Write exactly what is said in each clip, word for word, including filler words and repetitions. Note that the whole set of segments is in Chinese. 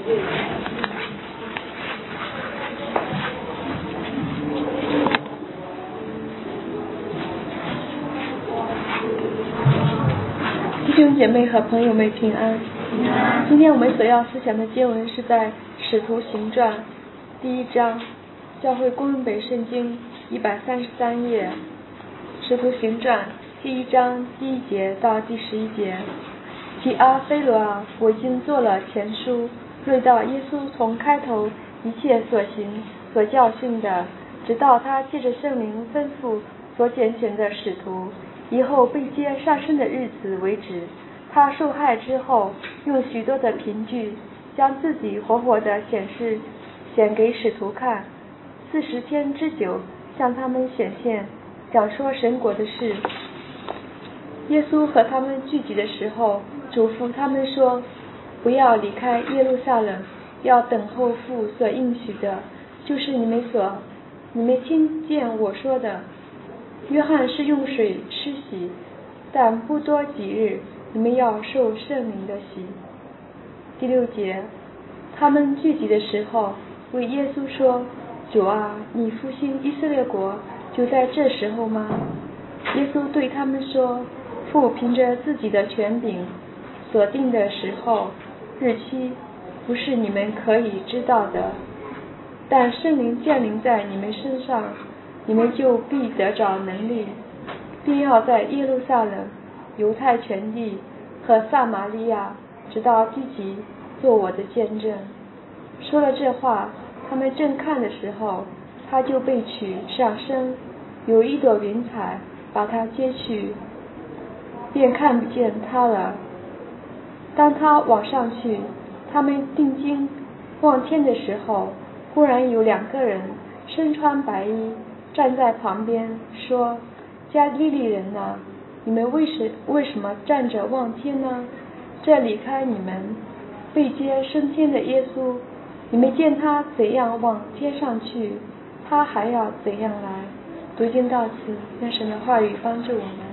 弟兄姐妹和朋友们平安。今天我们所要思想的经文是在《使徒行传》第一章，教会公用本圣经一百三十三页，《使徒行传》第一章第一节到第十一节。提阿非罗啊，我已经做了前书，论到耶稣从开头一切所行所教训的，直到他借着圣灵吩咐所拣选的使徒以后被接上升的日子为止。他受害之后，用许多的凭据将自己活活的显示显给使徒看，四十天之久向他们显现，讲说神国的事。耶稣和他们聚集的时候，嘱咐他们说，不要离开耶路撒冷，要等候父所应许的，就是你们所你们听见我说的。约翰是用水施洗，但不多几日，你们要受圣灵的洗。第六节，他们聚集的时候，为耶稣说，主啊，你复兴以色列国就在这时候吗？耶稣对他们说，父凭着自己的权柄所定的时候日期，不是你们可以知道的，但圣灵降临在你们身上，你们就必得着能力，并要在耶路撒冷、犹太全地和撒玛利亚直到地极做我的见证。说了这话，他们正看的时候，他就被取上升，有一朵云彩把他接去，便看不见他了。当他往上去，他们定睛望天的时候，忽然有两个人身穿白衣站在旁边，说，加利利人啊，你们为什为什么站着望天呢？这离开你们被接升天的耶稣，你们见他怎样往天上去，他还要怎样来。读经到此，愿神的话语帮助我们。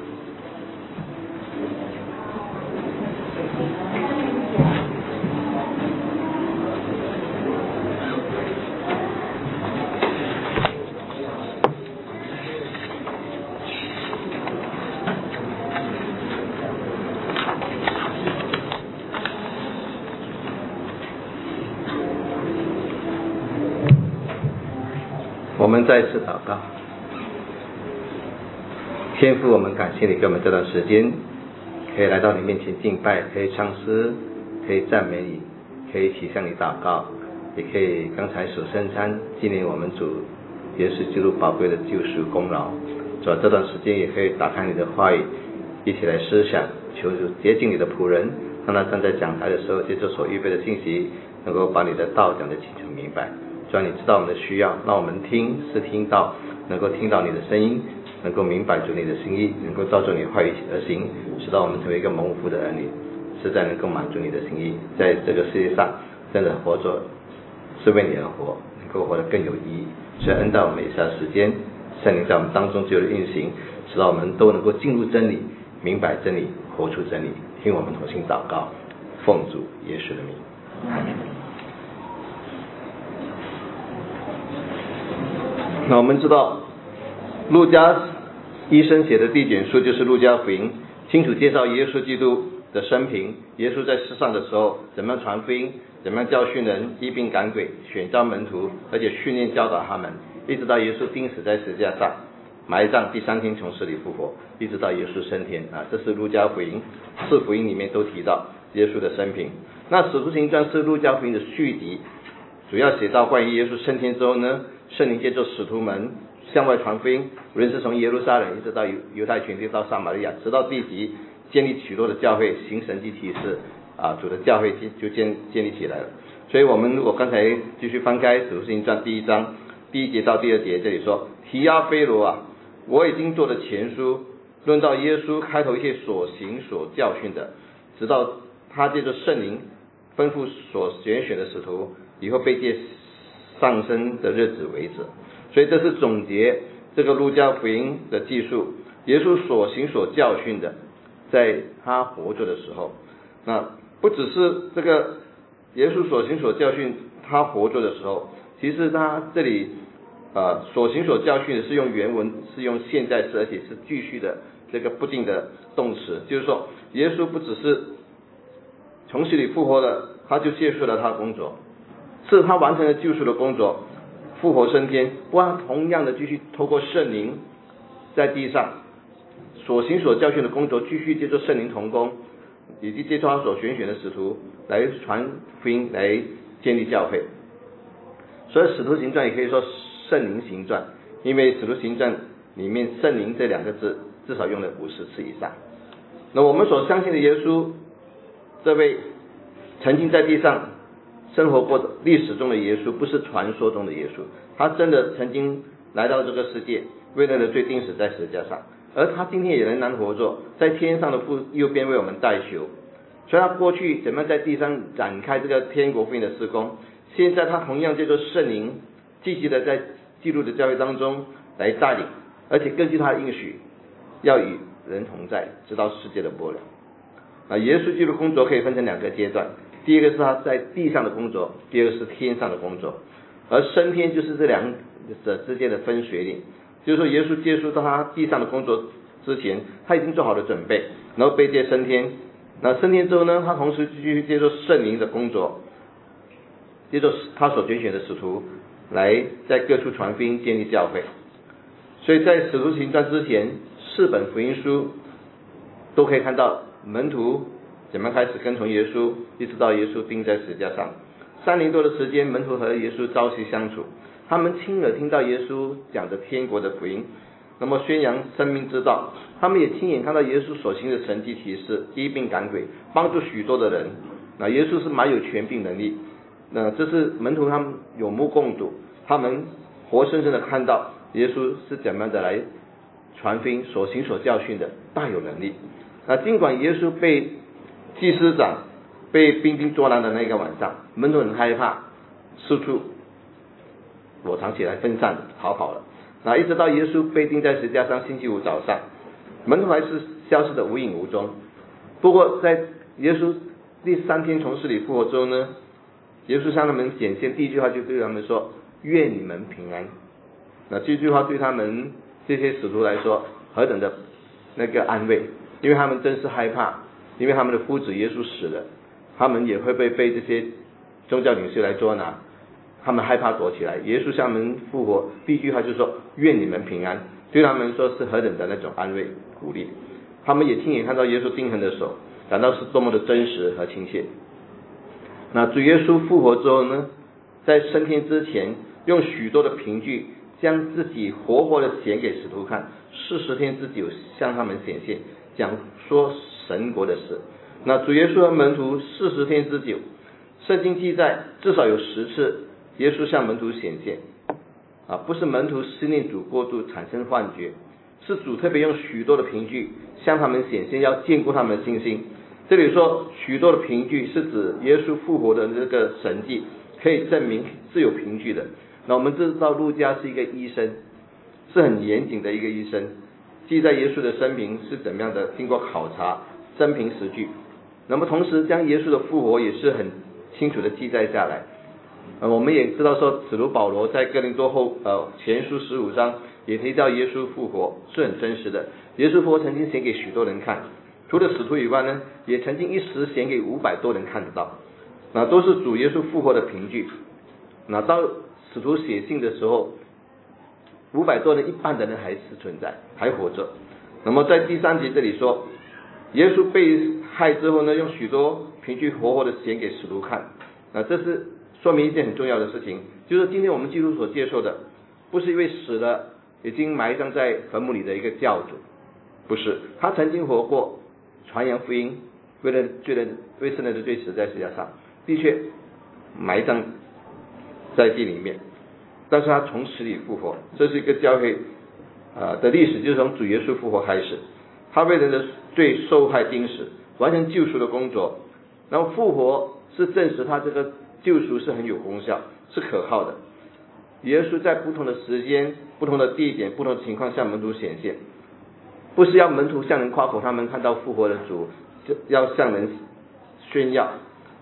我们再次祷告。天父，我们感谢你给我们这段时间可以来到你面前敬拜，可以唱诗，可以赞美你，可以一起向你祷告，也可以刚才守圣餐纪念我们主耶稣基督宝贵的救赎功劳。主，这段时间也可以打开你的话语，一起来思想，求主接近你的仆人，让他站在讲台的时候，借着所预备的信息，能够把你的道讲得清楚明白。主啊，你知道我们的需要，让我们听是听到，能够听到你的声音，能够明白主你的心意，能够照着你的话语而行，使到我们成为一个蒙福的儿女，实在能够满足你的心意，在这个世界上真的活着是为你而活，能够活得更有意义。所以恩待我们以下时间，圣灵在我们当中自由的运行，使到我们都能够进入真理，明白真理，活出真理。听我们同心祷告，奉主耶稣的名。那我们知道路加医生写的第一卷书就是路加福音，清楚介绍耶稣基督的生平，耶稣在世上的时候怎么样传福音，怎么样教训人，医病赶鬼，选召门徒，而且训练教导他们，一直到耶稣钉死在十字架上，埋葬，第三天从死里复活，一直到耶稣升天啊，这是路加福音，四福音里面都提到耶稣的生平。那使徒行传是路加福音的续集，主要写到关于耶稣升天之后呢，圣灵借着使徒们向外传福音，无论是从耶路撒冷一直到犹太全地到撒玛利亚，直到地极，建立许多的教会，行神迹奇事啊，主的教会就建建立起来了。所以我们如果刚才继续翻开使徒行传第一章第一节到第二节，这里说，提阿非罗啊，我已经做了前书，论到耶稣开头一切所行所教训的，直到他借着圣灵吩咐所拣选的使徒以后被借上升的日子为止。所以这是总结这个路加福音的记述，耶稣所行所教训的，在他活着的时候，那不只是这个耶稣所行所教训他活着的时候，其实他这里呃所行所教训的是用原文是用现在时，而且是继续的这个不定的动词，就是说耶稣不只是从死里复活了，他就结束了他的工作，是他完成了救赎的工作，复活升天，不过他同样的继续透过圣灵在地上所行所教训的工作，继续借助圣灵同工，以及借助他所选选的使徒来传福音，来建立教会。所以使徒行传也可以说圣灵行传，因为使徒行传里面圣灵这两个字至少用了五十次以上。那我们所相信的耶稣，这位曾经在地上生活过的历史中的耶稣，不是传说中的耶稣，他真的曾经来到这个世界，为人的罪钉死在十字架上，而他今天也仍然活着，在天上的父右边为我们代求。所以他过去怎么样在地上展开这个天国福音的事工，现在他同样借着圣灵积极的在基督的教会当中来带领，而且根据他的应许要与人同在，直到世界的末了。啊，耶稣基督工作可以分成两个阶段，第一个是他在地上的工作，第二个是天上的工作，而升天就是这两者之间的分水岭。就是说耶稣结束到他地上的工作之前，他已经做好了准备，然后被接升天。那升天之后呢，他同时继续接受圣灵的工作，接受他所拣选的使徒来在各处传福音，建立教会。所以在使徒行传之前，四本福音书都可以看到门徒怎么开始跟从耶稣，一直到耶稣钉在十字架上。三年多的时间，门徒和耶稣朝夕相处，他们亲耳听到耶稣讲的天国的福音，那么宣扬生命之道。他们也亲眼看到耶稣所行的神迹奇事，医病赶鬼，帮助许多的人。那耶稣是蛮有权柄能力，那这是门徒他们有目共睹，他们活生生的看到耶稣是怎么样的来传福音，所行所教训的大有能力。那尽管耶稣被祭司长被兵丁捉拿的那个晚上，门徒很害怕，四处躲藏起来，分散逃跑了。那一直到耶稣被钉在十字架上，星期五早上，门徒还是消失的无影无踪。不过在耶稣第三天从死里复活之后呢，耶稣向他们显现，第一句话就对他们说：愿你们平安。那这句话对他们这些使徒来说何等的那个安慰，因为他们真是害怕，因为他们的夫子耶稣死了，他们也会被被这些宗教领袖来捉拿，他们害怕躲起来。耶稣向他们复活，第一句话就说愿你们平安，对他们说是何等的那种安慰鼓励。他们也亲眼看到耶稣钉痕的手，感到是多么的真实和亲切。那主耶稣复活之后呢，在升天之前，用许多的凭据将自己活活的显给使徒看，四十天之久向他们显现，讲说神国的事。那主耶稣和门徒四十天之久，圣经记载至少有十次耶稣向门徒显现啊，不是门徒思念主过度产生幻觉，是主特别用许多的凭据向他们显现，要坚固他们的信心。这里说许多的凭据是指耶稣复活的这个神迹，可以证明是有凭据的。那我们知道路加是一个医生，是很严谨的一个医生，记载耶稣的生平是怎么样的，经过考察，真凭实据。那么同时将耶稣的复活也是很清楚的记载下来。呃，我们也知道说，使徒保罗在哥林多后呃前书十五章也提到耶稣复活是很真实的。耶稣复活曾经显给许多人看，除了使徒以外呢，也曾经一时显给五百多人看得到，那都是主耶稣复活的凭据。那到使徒写信的时候，五百多人一半的人还是存在，还活着。那么在第三节这里说，耶稣被害之后呢，用许多凭据活活的显给使徒看。那这是说明一件很重要的事情，就是今天我们基督所接受的，不是一位死了已经埋葬在坟墓里的一个教主，不是，他曾经活过，传扬福音，为了罪人为圣人的罪死在十字架上，的确埋葬在地里面，但是他从死里复活，这是一个教会呃的历史，就是从主耶稣复活开始，他为人的罪受害钉死，完成救赎的工作，然后复活是证实他这个救赎是很有功效，是可靠的。耶稣在不同的时间、不同的地点、不同的情况向门徒显现，不是要门徒向人夸口他们看到复活的主，就要向人炫耀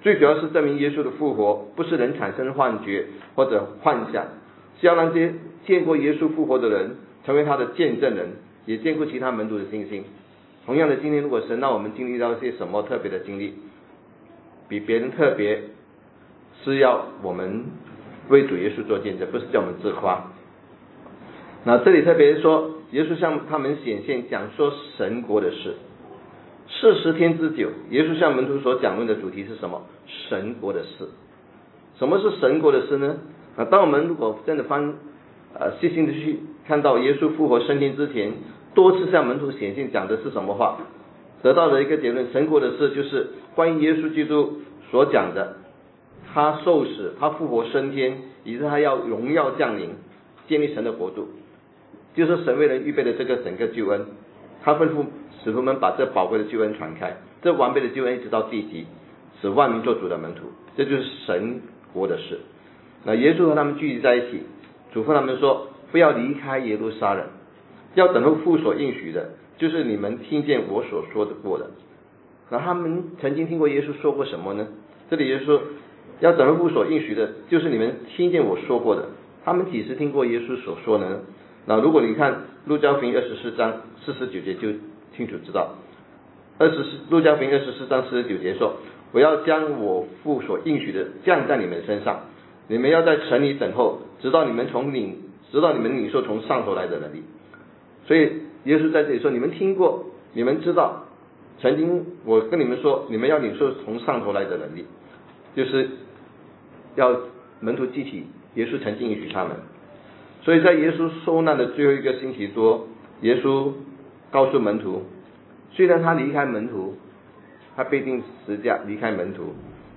最主要是证明耶稣的复活不是人产生幻觉或者幻想，是要让这些见过耶稣复活的人成为他的见证人，也见过其他门徒的信心。同样的，今天如果神让我们经历到一些什么特别的经历，比别人特别，是要我们为主耶稣做见证，不是叫我们自夸。那这里特别说，耶稣向他们显现，讲说神国的事。四十天之久，耶稣向门徒所讲论的主题是什么？神国的事。什么是神国的事呢？啊，当我们如果真的翻呃细心的去看到耶稣复活升天之前，多次向门徒显现讲的是什么话，得到的一个结论，神国的事就是关于耶稣基督所讲的，他受死，他复活升天，以致他要荣耀降临，建立神的国度，就是神为人预备的这个整个救恩。他吩咐使徒们把这宝贵的救恩传开，这完备的救恩一直到地极，使万民做主的门徒，这就是神国的事。那耶稣和他们聚集在一起，嘱咐他们说，不要离开耶路撒冷，要等候父所应许的，就是你们听见我所说的过的。那他们曾经听过耶稣说过什么呢？这里耶稣说要等候父所应许的，就是你们听见我说过的。他们几时听过耶稣所说呢？那如果你看路加福音二十四章四十九节就清楚知道，二十四路加福音二十四章四十九节说，我要将我父所应许的降在你们身上，你们要在城里等候，直到你们从领直到你们领受从上头来的能力。所以耶稣在这里说，你们听过，你们知道，曾经我跟你们说，你们要领受从上头来的能力，就是要门徒记起耶稣曾经应许他们。所以在耶稣受难的最后一个星期多，耶稣告诉门徒，虽然他离开门徒，他被钉十字架离开门徒，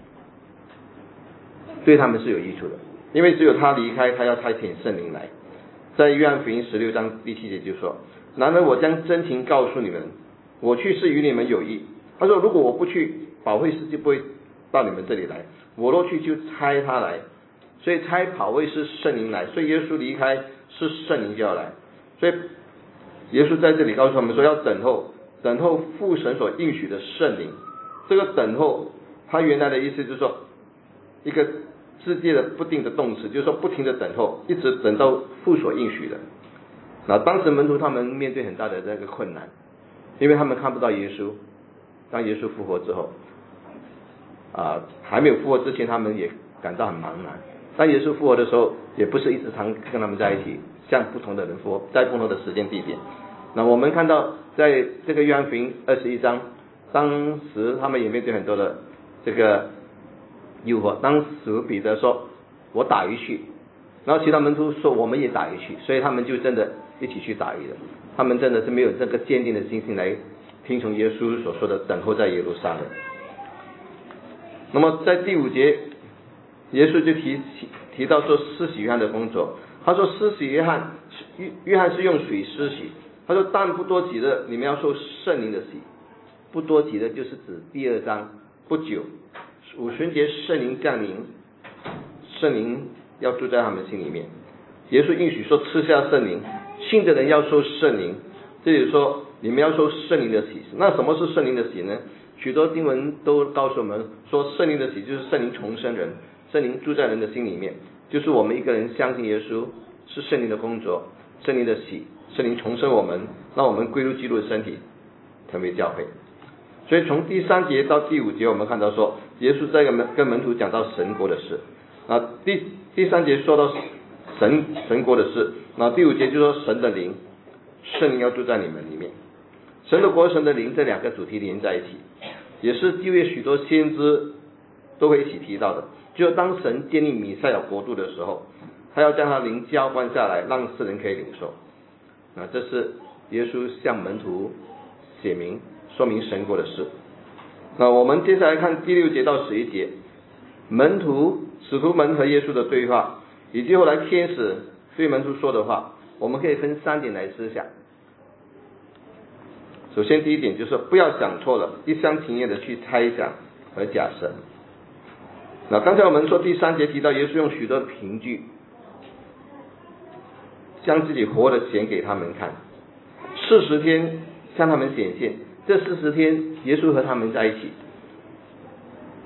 对他们是有益处的，因为只有他离开，他要差遣圣灵来。在约翰福音十六章第七节就说，然而我将真情告诉你们，我去是与你们有益。他说，如果我不去，保惠师就不会到你们这里来，我若去就差他来。所以差保惠师圣灵来，所以耶稣离开是圣灵就要来。所以耶稣在这里告诉他们说，要等候，等候父神所应许的圣灵。这个等候，他原来的意思就是说，一个世界的不定的动词，就是说不停的等候，一直等到父所应许的。那当时门徒他们面对很大的那个困难，因为他们看不到耶稣。当耶稣复活之后，啊，还没有复活之前，他们也感到很茫然。当耶稣复活的时候，也不是一直常跟他们在一起，向不同的人复活，在不同的时间地点。那我们看到在这个约翰福音二十一章，当时他们也面对很多的这个诱惑。当时彼得说，我打鱼去，然后其他门徒说我们也打鱼去，所以他们就真的一起去打鱼了。他们真的是没有这个坚定的信心来听从耶稣所说的等候在耶路撒冷。那么在第五节，耶稣就提提提到说施洗约翰的工作。他说施洗约翰约约翰是用水施洗，他说但不多急的你们要受圣灵的洗。不多急的就是指第二章不久五旬节圣灵降临，圣灵要住在他们心里面。耶稣应许说吃下圣灵，信的人要受圣灵。这里说你们要受圣灵的洗。那什么是圣灵的洗呢？许多经文都告诉我们说，圣灵的洗就是圣灵重生人，圣灵住在人的心里面，就是我们一个人相信耶稣是圣灵的工作，圣灵的洗，圣灵重生我们，让我们归入基督的身体，成为教会。所以从第三节到第五节，我们看到说耶稣在跟门跟门徒讲到神国的事。啊，第第三节说到神神国的事，那第五节就说神的灵，圣灵要住在你们里面。神的国、神的灵这两个主题连在一起，也是旧约许多先知都会一起提到的。就是当神建立弥赛亚国度的时候，他要将他灵浇灌下来，让世人可以领受。啊，这是耶稣向门徒写明说明神国的事。那我们接下来看第六节到十一节，门徒使徒们和耶稣的对话，以及后来天使对门徒说的话，我们可以分三点来思想。首先第一点就是不要想错了，一厢情愿的去猜想和假设。那刚才我们说第三节提到耶稣用许多的凭据，将自己活的显给他们看，四十天向他们显现，这四十天耶稣和他们在一起。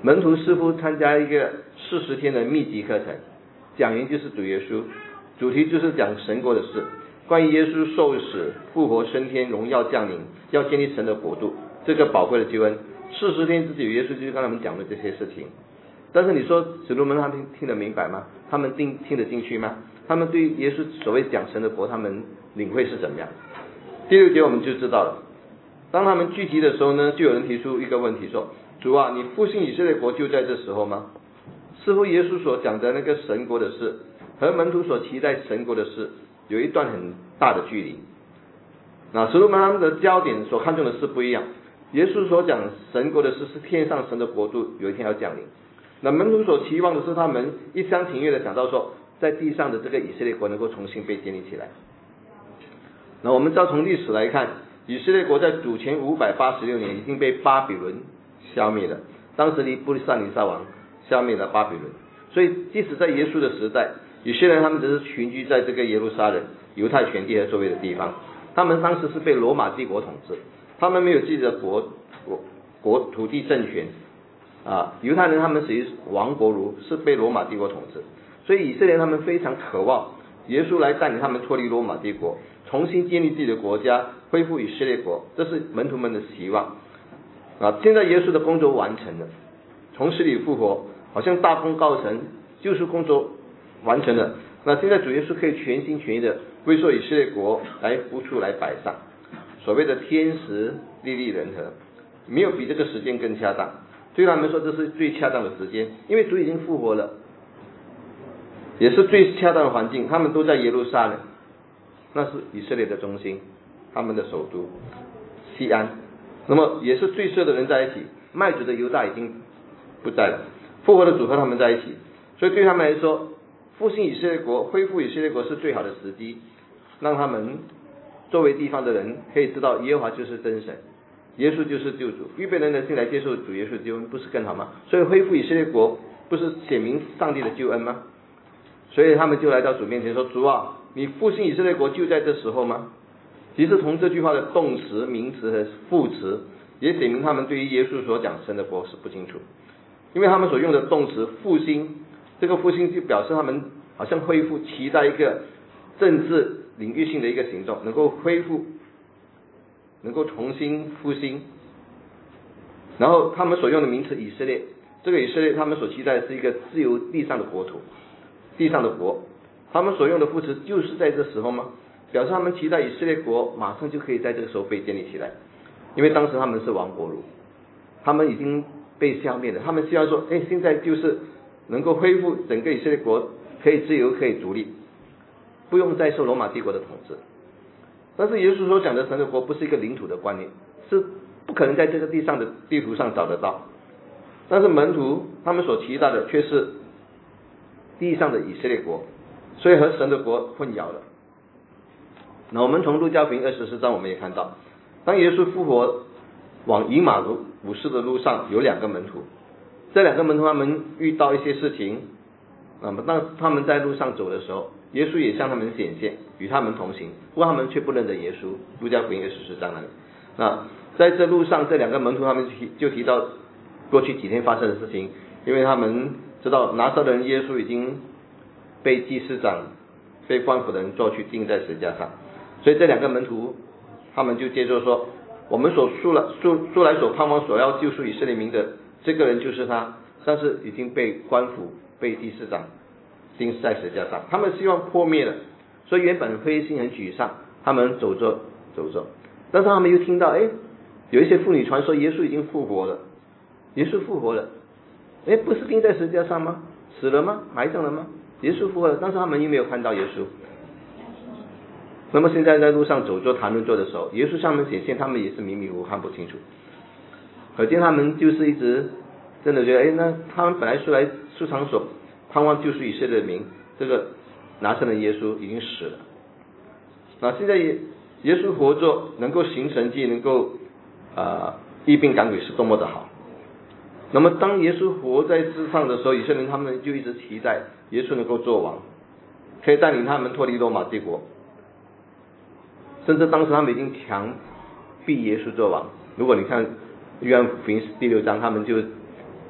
门徒似乎参加一个四十天的密集课程，讲员就是主耶稣，主题就是讲神国的事，关于耶稣受死、复活、升天、荣耀降临，要建立神的国度，这个宝贵的救恩。四十天之久，耶稣就是跟他们讲的这些事情。但是你说使徒们他们听听得明白吗？他们听听得进去吗？他们对耶稣所谓讲神的国，他们领会是怎么样？第六节我们就知道了。当他们聚集的时候呢，就有人提出一个问题说：主啊，你复兴以色列国就在这时候吗？似乎耶稣所讲的那个神国的事和门徒所期待神国的事有一段很大的距离。那使徒们他们的焦点所看重的事不一样。耶稣所讲神国的事是天上神的国度有一天要降临，那门徒所期望的是他们一厢情愿的想到说，在地上的这个以色列国能够重新被建立起来。那我们知道从历史来看，以色列国在主前五百八十六年已经被巴比伦消灭了，当时尼布撒尼撒王消灭了巴比伦，所以即使在耶稣的时代，以色列人他们只是群居在这个耶路撒冷、犹太全地和周围的地方，他们当时是被罗马帝国统治，他们没有自己的国国国土地政权啊，犹太人他们属于亡国奴，是被罗马帝国统治，所以以色列人他们非常渴望耶稣来带领他们脱离罗马帝国，重新建立自己的国家，恢复以色列国，这是门徒们的希望啊。现在耶稣的工作完成了，从死里复活，好像大功告成，救赎工作完成了。那现在主耶稣可以全心全意的为说以色列国来付出来摆上，所谓的天时地利人和，没有比这个时间更恰当。对他们说这是最恰当的时间，因为主已经复活了，也是最恰当的环境。他们都在耶路撒冷，那是以色列的中心，他们的首都西安，那么也是最适合的人在一起。卖主的犹大已经不在了，复活的主和他们在一起，所以对他们来说，复兴以色列国、恢复以色列国是最好的时机，让他们作为地方的人可以知道耶和华就是真神，耶稣就是救主，预备人的心来接受主耶稣的救恩，不是更好吗？所以恢复以色列国不是显明上帝的救恩吗？所以他们就来到主面前说：主啊，你复兴以色列国就在这时候吗？其实从这句话的动词、名词和副词也显明他们对于耶稣所讲神的国是不清楚，因为他们所用的动词复兴，这个复兴就表示他们好像恢复，期待一个政治领域性的一个行动，能够恢复，能够重新复兴。然后他们所用的名词以色列，这个以色列他们所期待的是一个自由地上的国土，地上的国，他们所用的副词就是在这时候吗？表示他们期待以色列国马上就可以在这个时候被建立起来，因为当时他们是亡国奴，他们已经被消灭了，他们希望说，哎，现在就是能够恢复整个以色列国可以自由，可以独立，不用再受罗马帝国的统治。但是耶稣所讲的神的国不是一个领土的观念，是不可能在这个地上的地图上找得到。但是门徒他们所期待的却是地上的以色列国，所以和神的国混淆了。那我们从路加福音二十四章我们也看到，当耶稣复活往以马忤斯的路上，有两个门徒，这两个门徒他们遇到一些事情，那么当他们在路上走的时候，耶稣也向他们显现，与他们同行，不过他们却不认得耶稣。路加福音二十四章那里，那在这路上这两个门徒他们提就提到过去几天发生的事情，因为他们知道拿撒勒人耶稣已经被祭司长、被官府的人抓去钉在十字架上，所以这两个门徒他们就接着说，我们所素来素素来所盼望所要救赎以色列民的这个人就是他，但是已经被官府、被祭司长钉在十字架上，他们希望破灭了，所以原本灰心很沮丧，他们走着走着，但是他们又听到，哎，有一些妇女传说耶稣已经复活了，耶稣复活了，哎，不是钉在十字架上吗？死了吗？埋葬了吗？耶稣复活了，但是他们又没有看到耶稣。那么现在在路上走着谈论着的时候，耶稣向他们显现，他们也是迷迷糊糊看不清楚，可见他们就是一直真的觉得，哎，那他们本来是来出场所盼望救赎以色列的民，这个拿撒勒耶稣已经死了。那现在耶耶稣活着，能够行神迹，能够啊医病赶鬼，是多么的好。那么当耶稣活在世上的时候，以色列人他们就一直期待耶稣能够做王，可以带领他们脱离罗马帝国，甚至当时他们已经强逼耶稣做王。如果你看约翰福音第六章，他们就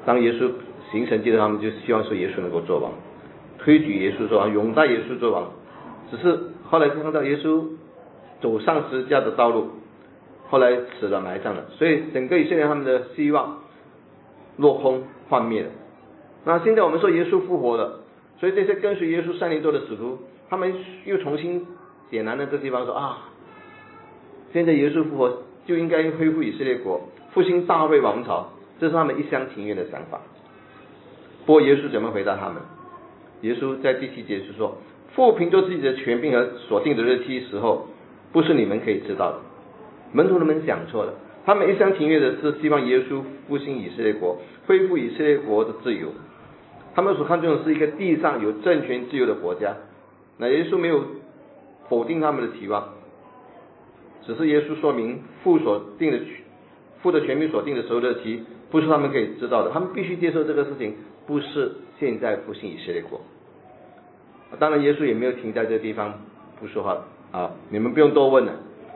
当耶稣行神迹的时候，他们就希望说耶稣能够做王，推举耶稣做王，拥戴耶稣做王。只是后来看到耶稣走上十字架的道路，后来死了埋葬了，所以整个以色列他们的希望落空幻灭了。那现在我们说耶稣复活了，所以这些跟随耶稣三年多的使徒，他们又重新点燃了这地方，说啊，现在耶稣复活就应该恢复以色列国，复兴大卫王朝，这是他们一厢情愿的想法。不过耶稣怎么回答他们？耶稣在第七节是说，父凭着自己的权柄和所定的日期时候，不是你们可以知道的。门徒们想错了，他们一厢情愿的是希望耶稣复兴以色列国，恢复以色列国的自由。他们所看重的是一个地上有政权自由的国家。那耶稣没有否定他们的期望，只是耶稣说明父所定的父的权柄所定的时候日期不是他们可以知道的，他们必须接受这个事情不是现在复兴以色列国。当然耶稣也没有停在这个地方不说话啊，你们不用多问了。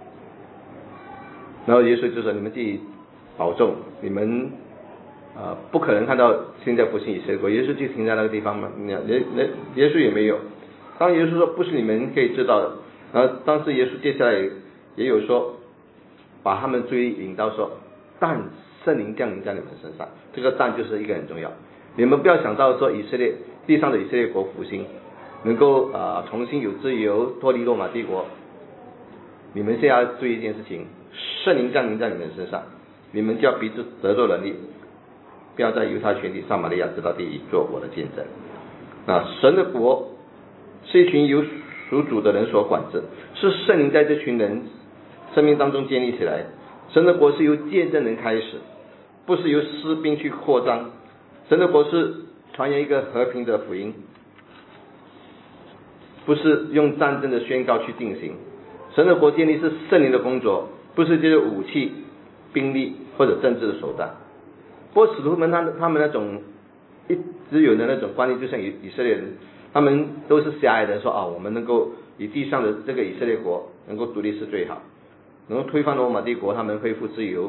然后耶稣就说，你们自己保重，你们啊、呃，不可能看到现在复兴以色列国。耶稣就停在那个地方嘛，耶耶耶稣也没有。当耶稣说不是你们可以知道的，然后当时耶稣接下来 也, 也有说，把他们注意引到说，但圣灵降临在你们身上，这个但就是一个很重要。你们不要想到说以色列地上的以色列国复兴，能够啊、呃、重新有自由，脱离罗马帝国。你们现在要注意一件事情，圣灵降临在你们身上，你们就要彼此得着能力，不要在犹太全地撒玛利亚直到地极做我的见证。那神的国是一群由属主的人所管制，是圣灵在这群人生命当中建立起来。神的国是由见证人开始，不是由士兵去扩张。神的国是传扬一个和平的福音，不是用战争的宣告去进行。神的国建立是圣灵的工作，不是借着武器、兵力或者政治的手段。不过使徒们他他们那种一直有的那种观念，就像以以色列人，他们都是狭隘的说啊，我们能够以地上的这个以色列国能够独立是最好，能够推翻罗马帝国，他们恢复自由。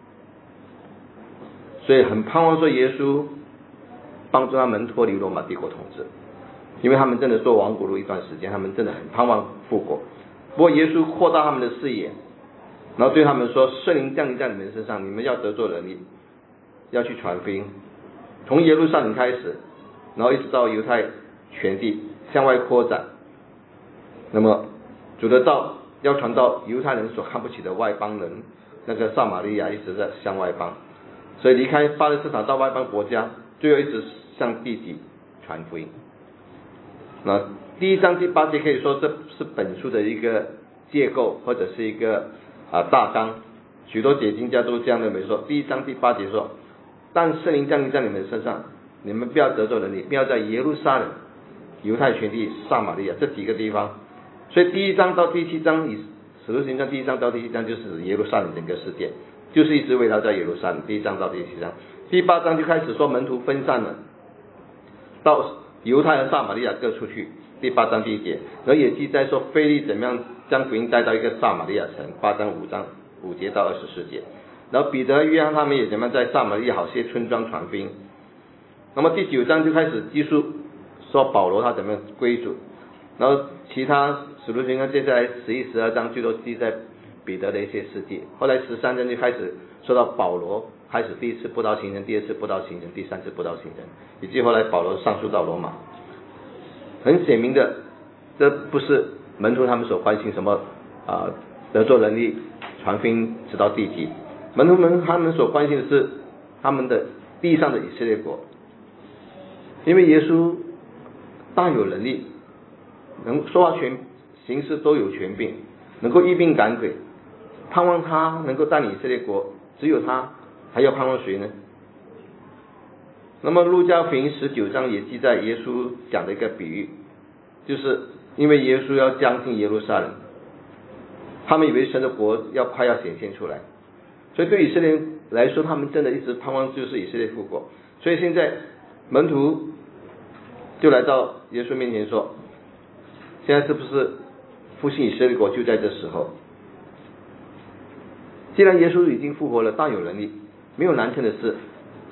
所以很盼望说耶稣帮助他们脱离罗马帝国统治，因为他们真的做亡国路一段时间，他们真的很盼望复国。不过耶稣扩大他们的视野，然后对他们说，圣灵降临在你们身上，你们要得着能力，要去传福音，从耶路撒冷开始，然后一直到犹太全地向外扩展。那么主的道要传到犹太人所看不起的外邦人，那个撒玛利亚一直在向外邦，所以离开巴勒斯坦到外邦国家，最后一直向地极传福音。那第一章第八节可以说这是本书的一个结构，或者是一个啊大纲。许多解经家都这样认为说，第一章第八节说，但圣灵降临在你们身上，你们不要得着能力，不要在耶路撒冷、犹太全地、撒玛利亚这几个地方。所以第一章到第七章，以使徒行传第一章到第七章就是耶路撒冷整个事件，就是一直围绕在耶路撒冷。第一章到第七章，第八章就开始说门徒分散了，到犹太和撒玛利亚各处去。第八章第一节，然后也记载说腓力怎么样将福音带到一个撒玛利亚城。八章五章五节到二十四节，然后彼得、约翰他们也怎么样在撒玛利亚好些村庄传福音。那么第九章就开始记述说保罗他怎么样归主，然后其他使徒行传接下来十一、十二章最多记载彼得的一些事迹。后来十三章就开始说到保罗开始第一次布道行程，第二次布道行程，第三次布道行程，以及后来保罗上诉到罗马。很显明的，这不是门徒他们所关心什么啊得着能力传福音直到地极。门徒们他们所关心的是他们的地上的以色列国，因为耶稣大有能力，能说话权行事都有权柄，能够医病赶鬼，盼望他能够带领以色列国，只有他，还要盼望谁呢？那么路加福音十九章也记载耶稣讲的一个比喻，就是因为耶稣要将近耶路撒冷，他们以为神的国要快要显现出来，所以对以色列人来说，他们真的一直盼望就是以色列复国。所以现在门徒就来到耶稣面前说，现在是不是复兴以色列国就在这时候？既然耶稣已经复活了，大有能力，没有难成的事，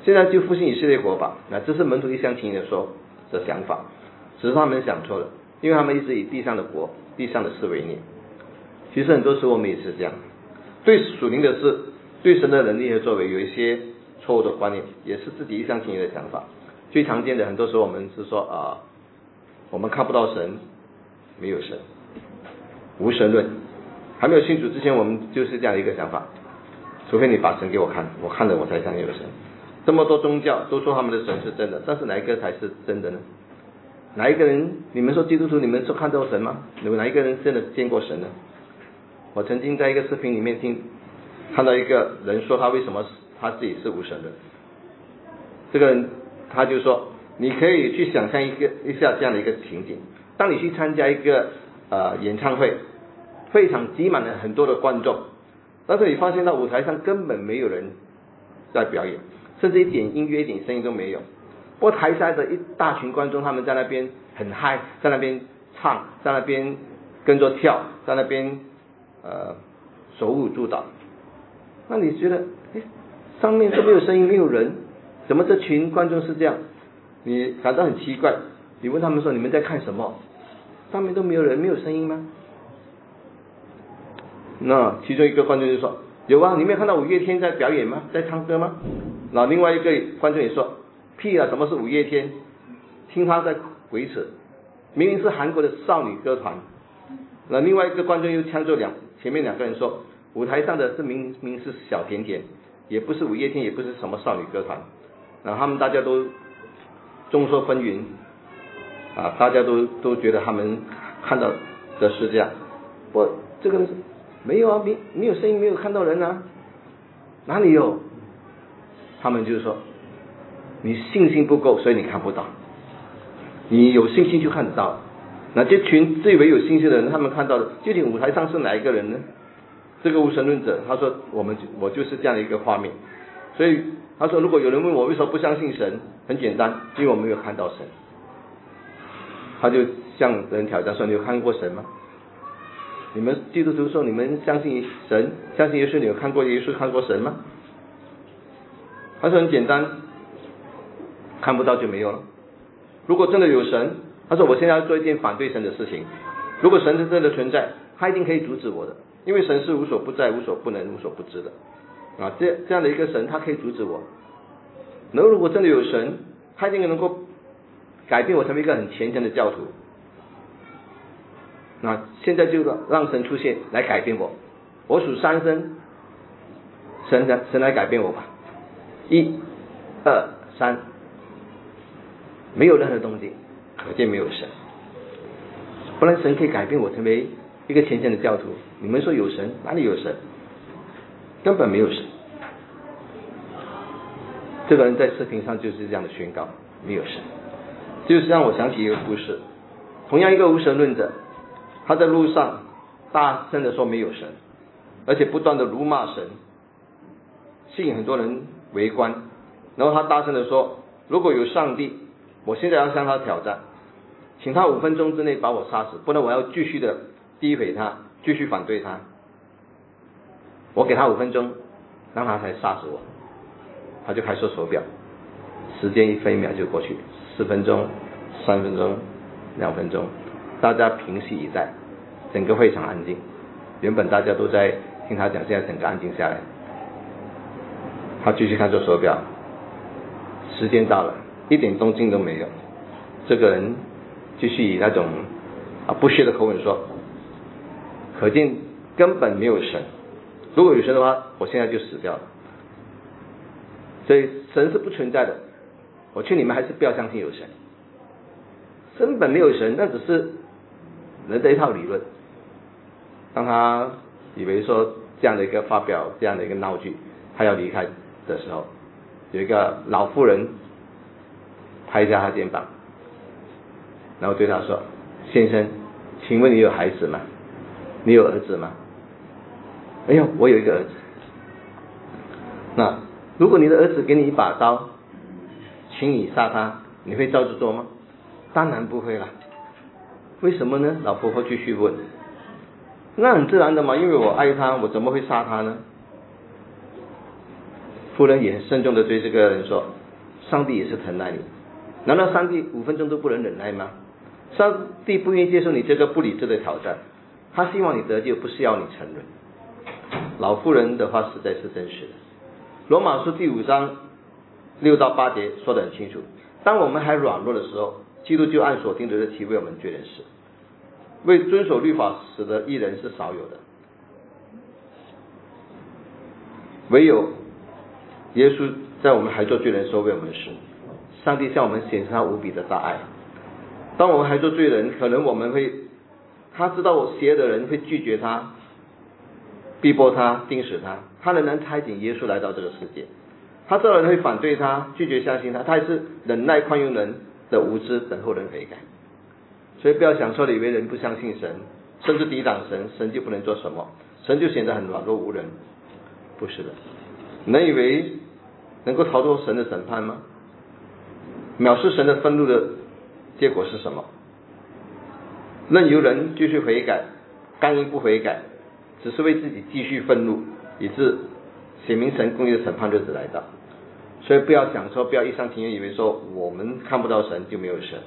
现在就复兴以色列国吧。那这是门徒一厢情愿的说的想法，只是他们想错了，因为他们一直以地上的国、地上的事为念。其实很多时候我们也是这样，对属灵的事、对神的能力和作为有一些错误的观念，也是自己一厢情愿的想法。最常见的，很多时候我们是说啊、呃，我们看不到神，没有神，无神论。还没有信主之前，我们就是这样一个想法，除非你把神给我看，我看了我才相信有神。这么多宗教都说他们的神是真的，但是哪一个才是真的呢？哪一个人，你们说基督徒，你们说看到神吗？有哪一个人真的见过神呢？我曾经在一个视频里面听看到一个人说他为什么他自己是无神论。这个人他就说，你可以去想象一个一下这样的一个情景，当你去参加一个呃演唱会，会场挤满了很多的观众，但是你发现到舞台上根本没有人在表演，甚至一点音乐一点声音都没有。不过台下的一大群观众，他们在那边很嗨，在那边唱，在那边跟着跳，在那边呃手舞足蹈。那你觉得，哎，上面都没有声音，没有人，怎么这群观众是这样？你感到很奇怪。你问他们说，你们在看什么？上面都没有人，没有声音吗？那其中一个观众就说，有啊，你没有看到五月天在表演吗？在唱歌吗？然后另外一个观众也说，屁啊，什么是五月天？听他在鬼扯，明明是韩国的少女歌团。那另外一个观众又呛着两前面两个人说，舞台上的是明明是小甜甜，也不是五月天，也不是什么少女歌团。然后他们大家都众说纷纭啊，大家都都觉得他们看到的是这样。不，这个没有啊，没没有声音，没有看到人啊，哪里有？他们就是说，你信心不够，所以你看不到。你有信心就看得到。那这群最为有信心的人，他们看到的究竟舞台上是哪一个人呢？这个无神论者他说，我们我就是这样的一个画面。所以他说，如果有人问我为什么不相信神，很简单，因为我没有看到神。他就向人挑战说，你有看过神吗？你们基督徒说你们相信神，相信耶稣，你有看过耶稣，看过神吗？他说很简单，看不到就没有了。如果真的有神，他说我现在要做一件反对神的事情。如果神是真的存在，他一定可以阻止我的，因为神是无所不在、无所不能、无所不知的啊，这这样的一个神，他可以阻止我。然后如果真的有神，他一定能够改变我成为一个很虔诚的教徒。那现在就让神出现来改变我，我数三声，神来神来改变我吧，一、二、三，没有任何动静，可见没有神。不然神可以改变我成为一个虔诚的教徒。你们说有神，哪里有神？根本没有神。这个人在视频上就是这样的宣告，没有神。就是让我想起一个故事，同样一个无神论者，他在路上大声的说没有神，而且不断的辱骂神，吸引很多人围观。然后他大声的说，如果有上帝，我现在要向他挑战，请他五分钟之内把我杀死，不然我要继续的诋毁他，继续反对他。我给他五分钟，让他才杀死我。他就开始手表，时间一分一秒就过去，四分钟、三分钟、两分钟，大家平息以待，整个会场安静。原本大家都在听他讲，现在整个安静下来。他继续看着手表，时间到了，一点动静都没有。这个人继续以那种啊不屑的口吻说，可见根本没有神，如果有神的话，我现在就死掉了。所以神是不存在的，我劝你们还是不要相信有神，根本没有神，那只是人的一套理论。当他以为说这样的一个发表这样的一个闹剧，他要离开的时候，有一个老妇人拍一下他肩膀，然后对他说，先生，请问你有孩子吗？你有儿子吗？哎呦，我有一个儿子。那如果你的儿子给你一把刀，请你杀他，你会照着做吗？当然不会啦。为什么呢？老婆婆继续问。那很自然的嘛，因为我爱他，我怎么会杀他呢？ 妇人也慎重的对这个人说，上帝也是疼爱你，难道上帝五分钟都不能忍耐吗？上帝不愿意接受你这个不理智的挑战，他希望你得救，不是要你沉沦。老妇人的话实在是真实的。罗马书第五章六到八节说得很清楚，当我们还软弱的时候，基督就按所定的题为我们罪人死，为遵守律法死的义人是少有的，唯有耶稣在我们还做罪人的时候为我们死。上帝向我们显示他无比的大爱。当我们还做罪人，可能我们会，他知道我邪的人会拒绝他，逼迫他，钉死他，他仍然差遣耶稣来到这个世界。他知道人会反对他，拒绝相信他，他还是忍耐宽容人的无知，等候人悔改。所以不要想说以为人不相信神，甚至抵挡神，神就不能做什么，神就显得很软弱无人。不是的，能以为能够逃脱神的审判吗？藐视神的愤怒的结果是什么？任由人继续悔改，刚硬不悔改，只是为自己继续愤怒，以致显明神公义的审判日子来到。所以不要想说，不要一厢情愿以为说我们看不到神就没有神，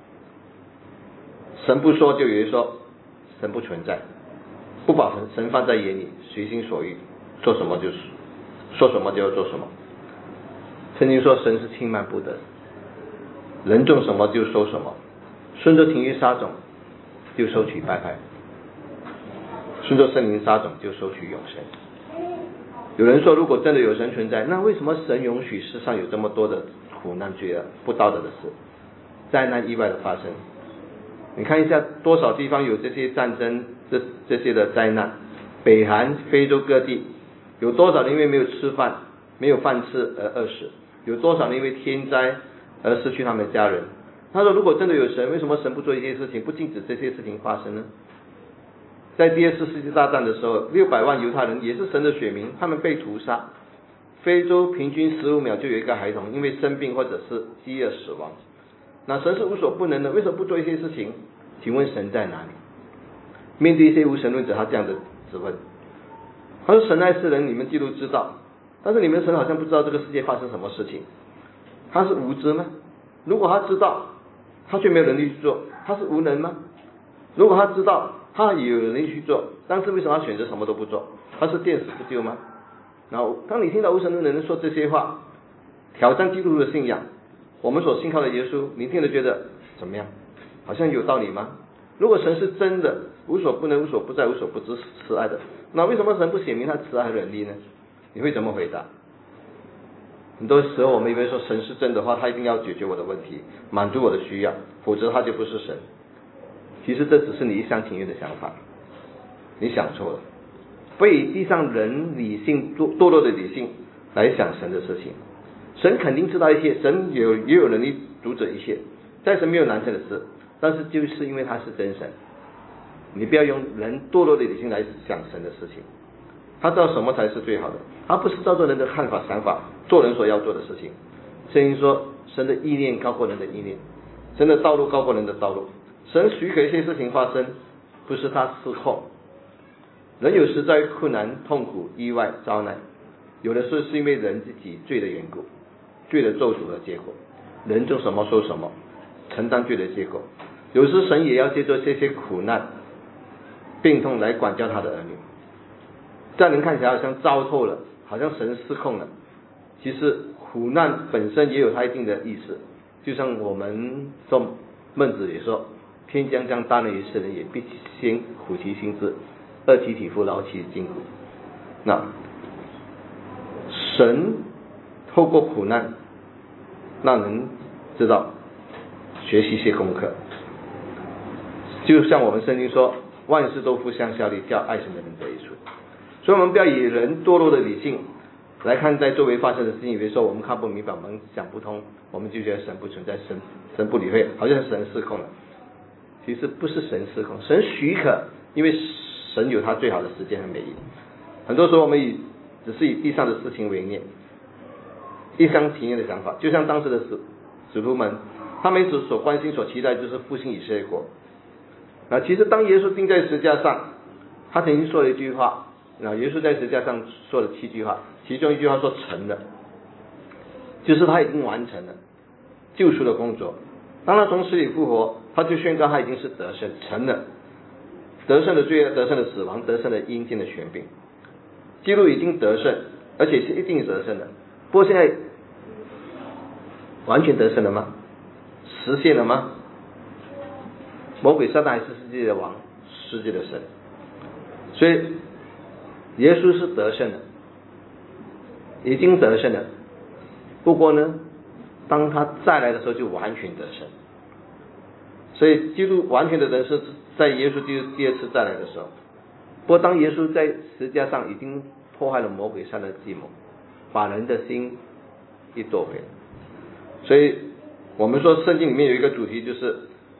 神不说就以为说神不存在，不把神放在眼里，随心所欲，说什么就是说什么就要做什么。曾经说神是轻慢不得，人种什么就收什么，顺着情欲撒种就收取败坏，顺着圣灵撒种就收取永生。有人说，如果真的有神存在，那为什么神允许世上有这么多的苦难、罪恶、不道德的事、灾难、意外的发生？你看一下多少地方有这些战争、这这些的灾难，北韩、非洲各地有多少人因为没有吃饭、没有饭吃而饿死？有多少人因为天灾而失去他们的家人？他说，如果真的有神，为什么神不做一些事情，不禁止这些事情发生呢？在第二次世界大战的时候，六百万犹太人也是神的选民，他们被屠杀。非洲平均十五秒就有一个孩童因为生病或者是饥饿死亡。那神是无所不能的，为什么不做一些事情？请问神在哪里？面对一些无神论者，他这样的质问，他说，神爱世人，你们基督知道，但是你们神好像不知道这个世界发生什么事情。他是无知吗？如果他知道，他却没有能力去做，他是无能吗？如果他知道，他也有能力去做，但是为什么他选择什么都不做？他是见死不救吗？然后当你听到无神论的人说这些话，挑战基督徒的信仰，我们所信靠的耶稣，你听了觉得怎么样？好像有道理吗？如果神是真的无所不能、无所不在、无所不知、慈爱的，那为什么神不显明他慈爱和忍力呢？你会怎么回答？很多时候我们以为说神是真的话，他一定要解决我的问题，满足我的需要，否则他就不是神。其实这只是你一厢情愿的想法，你想错了。不以地上人理性堕落的理性来想神的事情。神肯定知道一切，神有也有能力阻止一切，在神没有难成的事，但是就是因为他是真神，你不要用人堕落的理性来想神的事情。他知道什么才是最好的，他不是照着人的看法想法做人所要做的事情。圣经说神的意念高过人的意念，神的道路高过人的道路。神许可一些事情发生，不是他失控。人有时在困难、痛苦、意外、遭难，有的时候是因为人自己罪的缘故，罪的咒诅的结果。人种什么收什么，承担罪的结果。有时神也要借助这些苦难、病痛来管教他的儿女。这样人看起来好像糟透了，好像神失控了。其实苦难本身也有它一定的意思，就像我们说孟子也说，天将降大任于世人也，必先苦其心志，饿其体肤，劳其筋骨。那神透过苦难让人知道学习一些功课，就像我们圣经说，万事都互相效力，叫爱神的人得益处。所以我们不要以人堕落的理性来看待周围发生的事情，以为说我们看不明白，我们想不通，我们就觉得神不存在，神神不理会，好像神失控了。其实不是神失控，神许可，因为神有他最好的时间和美意。很多时候我们以只是以地上的事情为念，一厢情愿的想法，就像当时的使使徒们，他们所所关心、所期待就是复兴以色列国。啊，其实当耶稣钉在十字架上，他曾经说了一句话，啊，耶稣在十字架上说了七句话， 其中一句话说成了，就是他已经完成了救赎的工作。当他从死里复活，他就宣告他已经是得胜，成了，得胜的罪恶，得胜的死亡，得胜的阴间的权柄。基督已经得胜，而且是一定得胜的。不过现在完全得胜了吗？实现了吗？魔鬼撒旦还是世界的王，世界的神。所以耶稣是得胜的，已经得胜了。不过呢，当他再来的时候就完全得胜。所以基督完全的得胜在耶稣第第二次再来的时候。不过当耶稣在十字架上已经破坏了魔鬼撒旦的计谋，把人的心一夺回。所以我们说圣经里面有一个主题，就是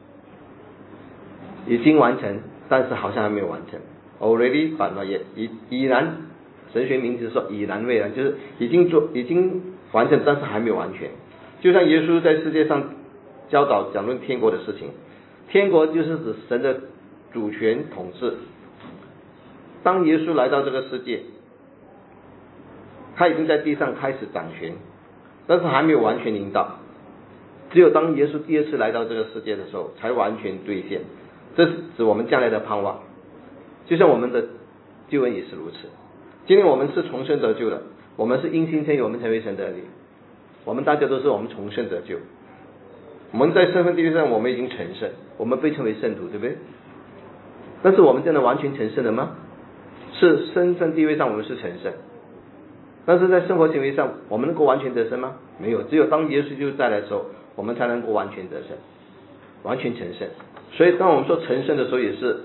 已经完成，但是好像还没有完成。Already but not yet， 已已然，神学名词说已然未然，就是已经做已经完成，但是还没有完全。就像耶稣在世界上教导讲论天国的事情，天国就是指神的主权统治。当耶稣来到这个世界，他已经在地上开始掌权，但是还没有完全临到。只有当耶稣第二次来到这个世界的时候，才完全兑现。这是指我们将来的盼望。就像我们的救恩也是如此。今天我们是重生得救的，我们是因信称义，我们成为神的儿女。我们大家都是我们重生得救。我们在身份地位上我们已经成圣，我们被称为圣徒，对不对？但是我们真的完全成圣了吗？是身份地位上我们是成圣，但是在生活行为上我们能够完全得胜吗？没有，只有当耶稣就再来的时候，我们才能够完全得胜，完全成圣。所以当我们说成圣的时候，也是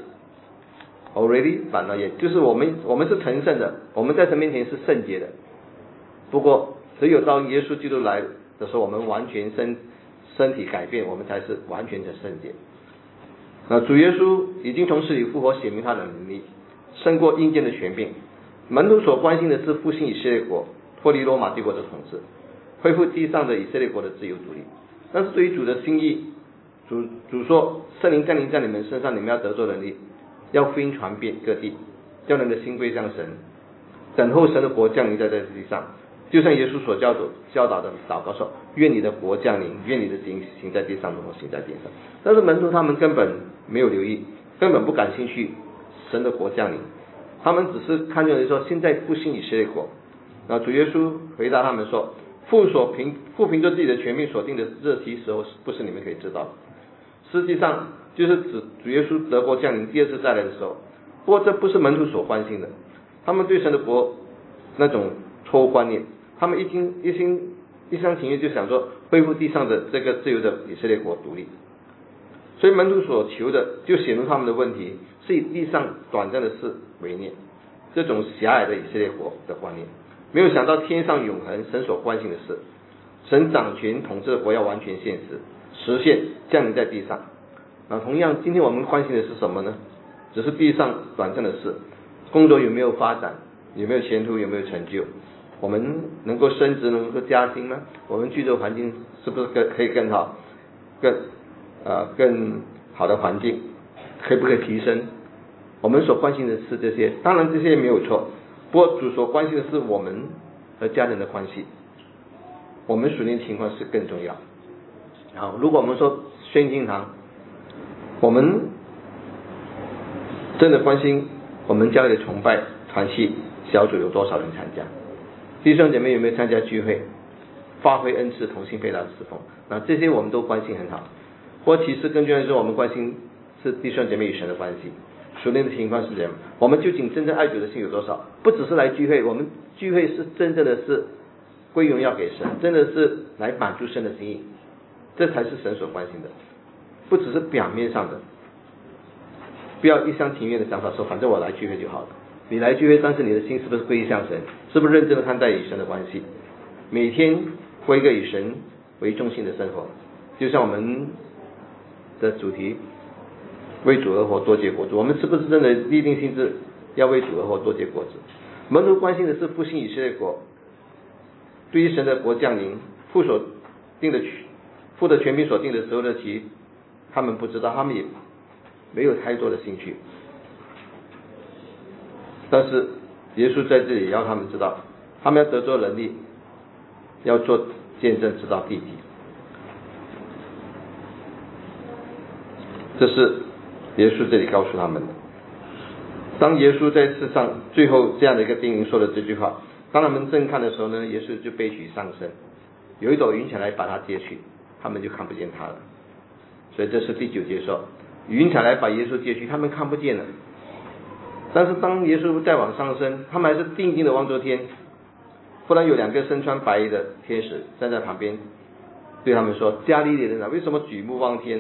already but not yet，就是我们我们是成圣的，我们在神面前是圣洁的。不过只有当耶稣基督来的时候，我们完全身身体改变，我们才是完全的圣洁。那主耶稣已经从死里复活，显明他的能力，胜过阴间的权柄。门徒所关心的是复兴以色列国，脱离罗马帝国的统治，恢复地上的以色列国的自由独立。但是对于主的心意，主主说圣灵降临在你们身上，你们要得着能力，要福音传遍各地，叫人的心归向神，等候神的国降临在这地上。就像耶稣所教导教导的祷告说，愿你的国降临，愿你的旨意行在地上如同行在地上。但是门徒他们根本没有留意，根本不感兴趣神的国降临，他们只是看见说现在复兴以色列国。那主耶稣回答他们说，父所凭父凭着自己的权柄所定的日期时候，不是你们可以知道的。实际上就是指主耶稣得国降临第二次再来的时候。不过这不是门徒所关心的，他们对神的国那种错误观念，他们一心一心一厢情愿就想说恢复地上的这个自由的以色列国独立。所以门徒所求的就显露他们的问题是以地上短暂的事为念，这种狭隘的以色列国的观念，没有想到天上永恒神所关心的事，神掌权统治的国要完全现实实现降临在地上。那同样今天我们关心的是什么呢？只是地上短暂的事，工作有没有发展，有没有前途，有没有成就，我们能够升职，能够加薪吗？我们居住环境是不是更可以更好，更呃更好的环境可以不可以提升？我们所关心的是这些，当然这些没有错，不过主所关心的是我们和家人的关系，我们属灵情况是更重要。好，如果我们说宣经堂，我们真的关心我们教会的崇拜团契小组有多少人参加，弟兄姐妹有没有参加聚会，发挥恩赐同心配搭侍奉，那这些我们都关心很好。或其实更重要的是我们关心是弟兄姐妹与神的关系，属灵的情况是怎样，我们究竟真正爱主的心有多少？不只是来聚会，我们聚会是真正的是归荣耀给神，真的是来满足神的心意，这才是神所关心的，不只是表面上的。不要一厢情愿的想法说反正我来聚会就好了，你来聚会，但是你的心是不是归向神，是不是认真的看待与神的关系，每天过一个以神为中心的生活。就像我们的主题为主而活多结果子，我们是不是真的立定心志要为主而活多结果子？门徒关心的是复兴以色列国，对于神的国降临，父所定的父的权柄所定的时候的期，他们不知道，他们也没有太多的兴趣。但是耶稣在这里要他们知道， 他们要得着能力，要做见证直到地极。这是耶稣这里告诉他们的。当耶稣在世上最后这样的一个叮咛说的这句话，当他们正看的时候呢，耶稣就被举上升，有一朵云彩来把他接去，他们就看不见他了。所以这是第九节说，云彩来把耶稣接去，他们看不见了。但是当耶稣再往上升，他们还是定睛的望着天。忽然有两个身穿白衣的天使站在旁边，对他们说：加利利人啊，为什么举目望天呢？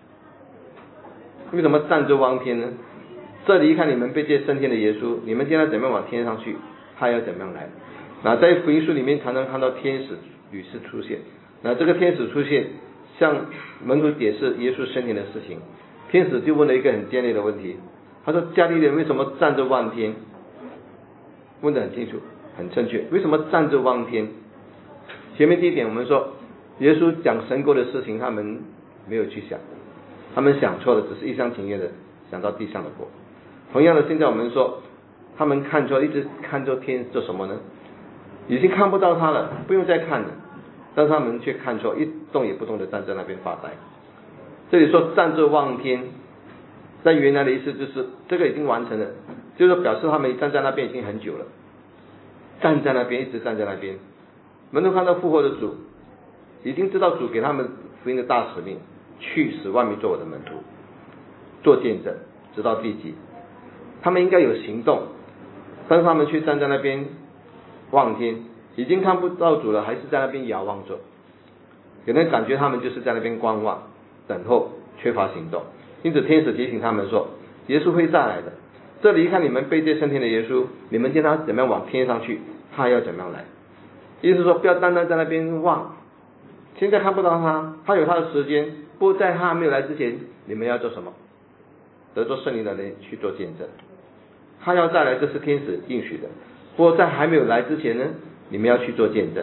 为什么站着望天呢？这里一看你们被接升天的耶稣，你们将来怎么样往天上去，他要怎么样来？那在福音书里面常常看到天使屡次出现，那这个天使出现向门徒解释耶稣升天的事情，天使就问了一个很尖锐的问题，他说：加利利人为什么站着望天？问得很清楚很正确，为什么站着望天？前面第一点我们说耶稣讲神国的事情他们没有去想，他们想错了，只是一厢情愿的想到地上的国。同样的，现在我们说他们看错，一直看错天做什么呢？已经看不到他了，不用再看了，但是他们却看错，一动也不动的站在那边发呆。这里说站着望天，在原来的意思就是这个已经完成了，就是表示他们站在那边已经很久了，站在那边一直站在那边。门徒看到复活的主，已经知道主给他们福音的大使命，去使万民做我的门徒，做见证直到地极。他们应该有行动，但是他们却站在那边望天，已经看不到主了，还是在那边遥望着，给人感觉他们就是在那边观望等候，缺乏行动。因此天使提醒他们说，耶稣会再来的。这里一看你们被接升天的耶稣，你们见他怎么样往天上去，他要怎么样来。意思说不要单单在那边望，现在看不到他，他有他的时间，不过在他没有来之前，你们要做什么？得做圣灵的人去做见证。他要再来，这是天使应许的，不过在还没有来之前呢，你们要去做见证。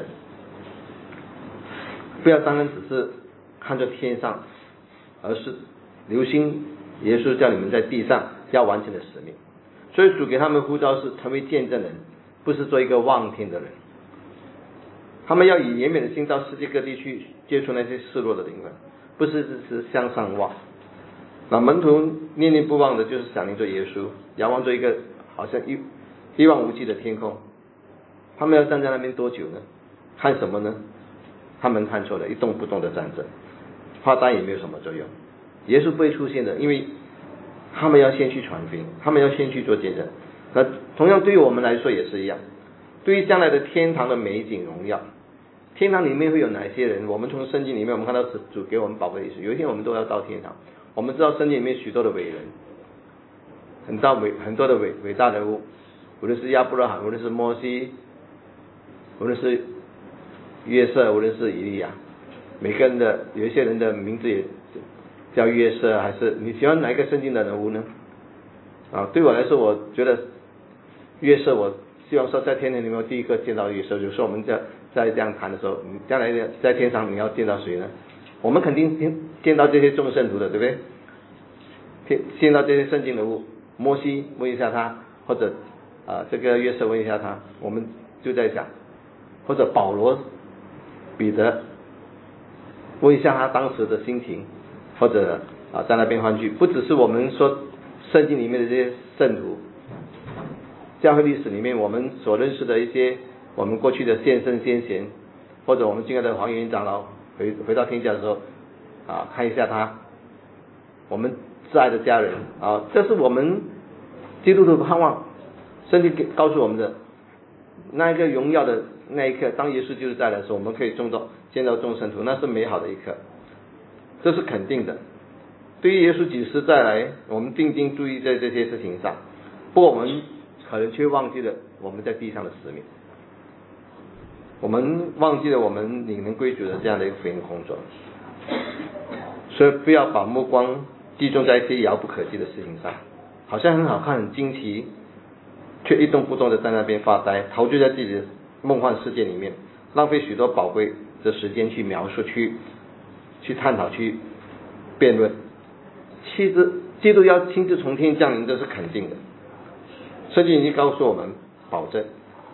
不要单单只是看着天上，而是留心耶稣叫你们在地上要完成的使命。所以主给他们呼召是成为见证人，不是做一个望天的人。他们要以怜悯的心到世界各地去接触那些失落的灵魂，不是只是向上望。那门徒念念不忘的就是想念着耶稣，遥望着一个好像一一望无际的天空。他们要站在那边多久呢？看什么呢？他们看错了，一动不动的站着，发呆也没有什么作用。耶稣不会出现的，因为他们要先去传福音，他们要先去做见证。那同样对于我们来说也是一样，对于将来的天堂的美景荣耀，天堂里面会有哪些人？我们从圣经里面我们看到主给我们宝贵的意思，有一天我们都要到天堂。我们知道圣经里面许多的伟人，很大伟很多的伟伟大人物，无论是亚伯拉罕，无论是摩西，无论是约瑟，无论是以利亚，每个人的有一些人的名字也叫约瑟，还是你喜欢哪一个圣经的人物呢？啊，对我来说，我觉得约瑟，我希望说在天堂里面我第一个见到约瑟。有时候我们在在这样谈的时候，你将来在天上你要见到谁呢？我们肯定见到这些众圣徒的，对不对？见见到这些圣经人物，摩西问一下他，或者啊这个约瑟问一下他，我们就在想，或者保罗、彼得问一下他当时的心情，或者啊在那边欢聚。不只是我们说圣经里面的这些圣徒，教会历史里面我们所认识的一些我们过去的先圣先贤，或者我们敬爱的黄元长老回回到天家的时候啊，看一下他，我们挚爱的家人啊，这是我们基督徒盼望。圣经告诉我们的那一个荣耀的那一刻，当耶稣就是在来的时候，我们可以众到见到众圣徒，那是美好的一刻，这是肯定的。对于耶稣几时再来，我们定睛注意在这些事情上，不过我们可能却忘记了我们在地上的使命，我们忘记了我们领人归主的这样的一个福音工作。所以不要把目光集中在一些遥不可及的事情上，好像很好看很惊奇，却一动不动的在那边发呆，陶醉在自己的梦幻世界里面，浪费许多宝贵的时间去描述、去去探讨、去辩论。其实基督要亲自从天降临，这是肯定的。圣经已经告诉我们，保证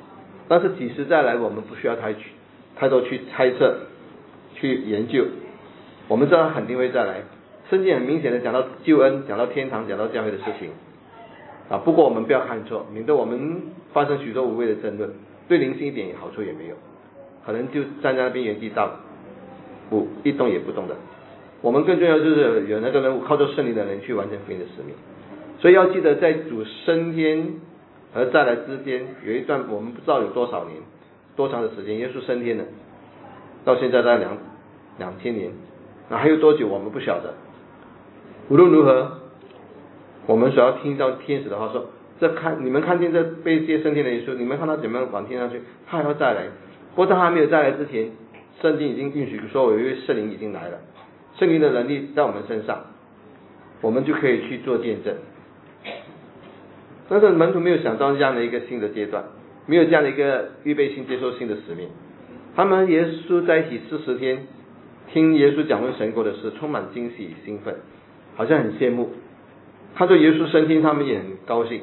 但是几时再来，我们不需要太去太多去猜测、去研究。我们知道他肯定会再来。圣经很明显的讲到救恩，讲到天堂，讲到教会的事情啊。不过我们不要看错，免得我们发生许多无谓的争论，对灵性一点好处也没有，可能就站在那边原地到不一动也不动的。我们更重要就是有那个人靠着圣灵的人去完成福音的使命。所以要记得，在主升天而再来之间，有一段我们不知道有多少年、多长的时间，耶稣升天了，到现在大概两两千年，那还有多久我们不晓得。无论如何，我们所要听到天使的话说，这看你们看见这被接升天的耶稣，你们看他怎么样往天上去，他还要再来。不过在他还没有再来之前，圣经已经允许说，有一位圣灵已经来了，圣灵的能力在我们身上，我们就可以去做见证。但是门徒没有想到这样的一个新的阶段，没有这样的一个预备性接受新的使命。他们耶稣在一起四十天，听耶稣讲论神国的事，充满惊喜兴奋，好像很羡慕。看到耶稣升天，他们也很高兴。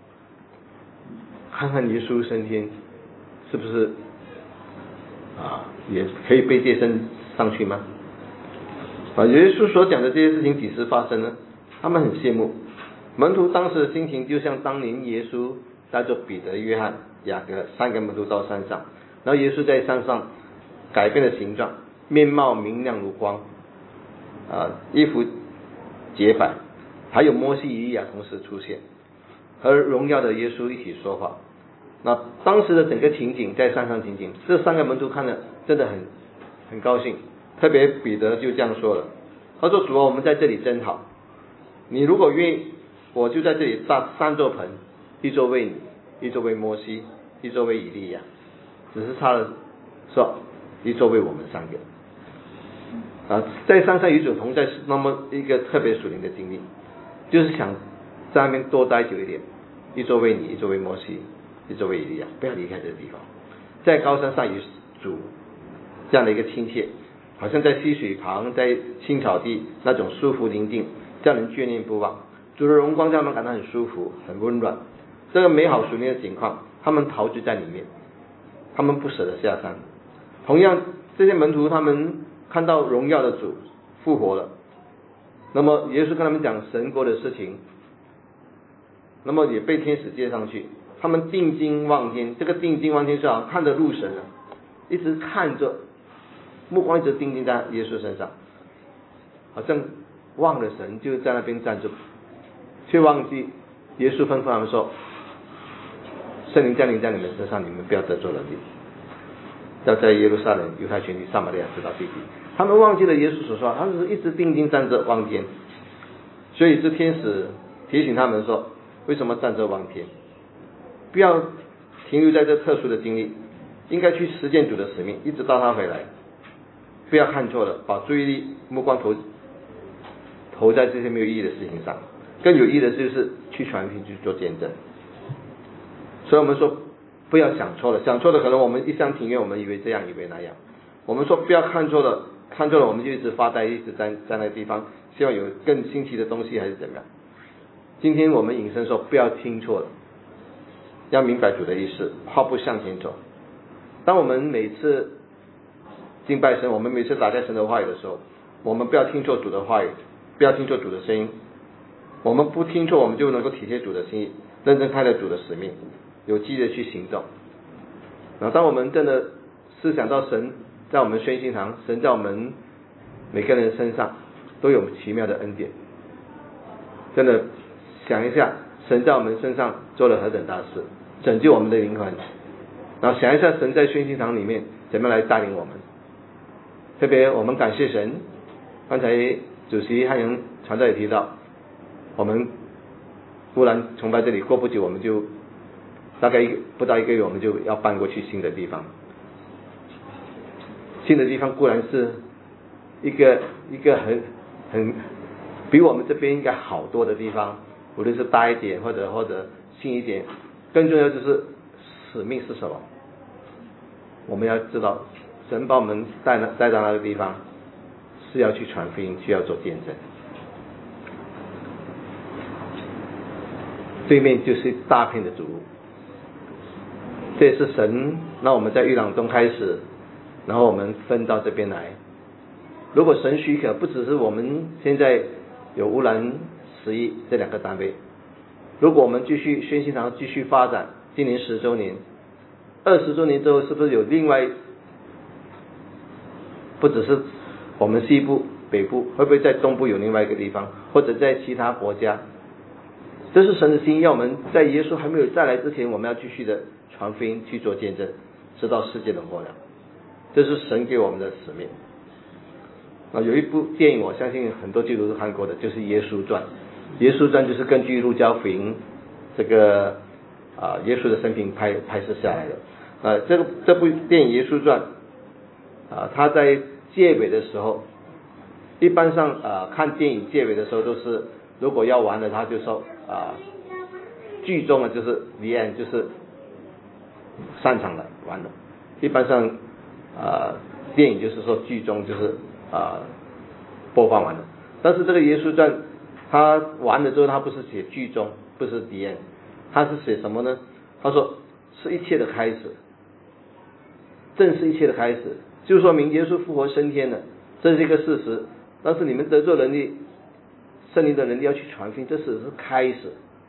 看看耶稣升天，是不是啊也可以被接升上去吗？啊，耶稣所讲的这些事情几时发生呢？他们很羡慕。门徒当时的心情就像当年耶稣带着彼得、约翰、雅各三个门徒到山上，然后耶稣在山上改变了形状，面貌明亮如光，啊，衣服洁白，还有摩西、以利亚同时出现，和荣耀的耶稣一起说话。那当时的整个情景，在山上情景，这三个门徒看了真的很很高兴，特别彼得就这样说了，他说：“主啊，我们在这里真好，你如果愿意，我就在这里搭三座棚，一座为你，一座为摩西，一座为以利亚，只是差了说一座为我们三个。”啊，在山上与主同在是那么一个特别属灵的经历，就是想在那边多待久一点，一座为你，一座为摩西，一座为以利亚，不要离开这个地方，在高山上与主这样的一个亲切，好像在溪水旁，在青草地那种舒服宁静，叫人眷恋不忘。主的荣光让他们感到很舒服，很温暖。这个美好属灵的情况，他们陶醉在里面，他们不舍得下山。同样，这些门徒他们看到荣耀的主复活了，那么耶稣跟他们讲神国的事情，那么也被天使接上去。他们定睛望天，这个定睛望天是好像看着路神啊，一直看着，目光一直定睛在耶稣身上，好像忘了神，就在那边站着，却忘记耶稣吩咐他们说，圣灵降临在你们身上，你们不要得罪人力，要在耶路撒冷、犹太全地、撒玛利亚直到地极。他们忘记了耶稣所说，他们是一直定睛站着望天。所以这天使提醒他们说，为什么站着望天？不要停留在这特殊的经历，应该去实践主的使命，一直到他回来。不要看错了，把注意力目光投投在这些没有意义的事情上，更有意义的就是去传福音，去做见证。所以我们说不要想错了，想错了可能我们一厢情愿，我们以为这样以为那样。我们说不要看错了，看错了我们就一直发呆，一直在在那个地方，希望有更新奇的东西还是怎么样。今天我们引申说不要听错了，要明白主的意思，跨步向前走。当我们每次敬拜神，我们每次打开神的话语的时候，我们不要听错主的话语，不要听错主的声音。我们不听错，我们就能够体贴主的心意，认真看待主的使命，有机的去行动。然后当我们真的思想到神在我们宣信堂，神在我们每个人身上都有奇妙的恩典，真的想一下神在我们身上做了何等大事，拯救我们的灵魂。然后想一下神在宣信堂里面怎么来带领我们。特别我们感谢神，刚才主席汉阳传道也提到，我们忽然崇拜这里，过不久我们就大概一不到一个月，我们就要搬过去新的地方。新的地方固然是一个一个很很比我们这边应该好多的地方，无论是大一点或者或者新一点，更重要就是使命是什么？我们要知道，神把我们带到带到那个地方，是要去传福音，需要做见证。对面就是大片的主屋， 这也是神让我们在玉廊中开始，然后我们分到这边来。如果神许可，不只是我们现在有乌兰十一这两个单位，如果我们继续宣信堂继续发展，今年十周年，二十周年之后，是不是有另外，不只是我们西部北部，会不会在东部有另外一个地方，或者在其他国家？这是神的心，要我们在耶稣还没有再来之前，我们要继续的传福音，去做见证，直到世界的末了。这是神给我们的使命。啊，有一部电影，我相信很多基督徒都看过的，就是《耶稣传》。《耶稣传》就是根据路加福音这个啊耶稣的生平拍拍摄下来的。啊，这个这部电影《耶稣传》啊，它在结尾的时候，一般上啊看电影结尾的时候都是，如果要完了，他就说啊，剧终了，就是 the end， 就是散场了，完了。一般上啊电影就是说剧终就是啊播放完了。但是这个耶稣传他完了之后，他不是写剧终，不是 the end， 他是写什么呢？他说是一切的开始，正是一切的开始，就说明耶稣复活升天了，这是一个事实。但是你们得做能力，圣灵的能力要去传福音，这只是开始。